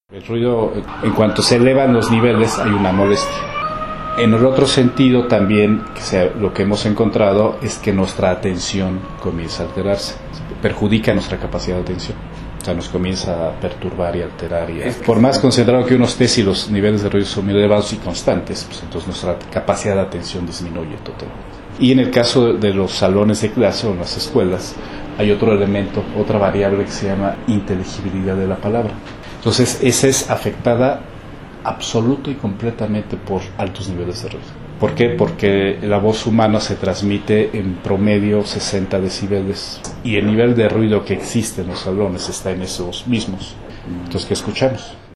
El ruido, en cuanto se elevan los niveles, hay una molestia. En el otro sentido también, lo que hemos encontrado es que nuestra atención comienza a alterarse, perjudica nuestra capacidad de atención. O sea, nos comienza a perturbar y alterar. Por más concentrado que uno esté, si los niveles de ruido son muy elevados y constantes, pues entonces nuestra capacidad de atención disminuye totalmente. Y en el caso de los salones de clase o en las escuelas, hay otro elemento, otra variable que se llama inteligibilidad de la palabra. Entonces, esa es afectada absoluta y completamente por altos niveles de ruido. ¿Por qué? Porque la voz humana se transmite en promedio 60 decibeles y el nivel de ruido que existe en los salones está en esos mismos. Entonces, ¿qué escuchamos?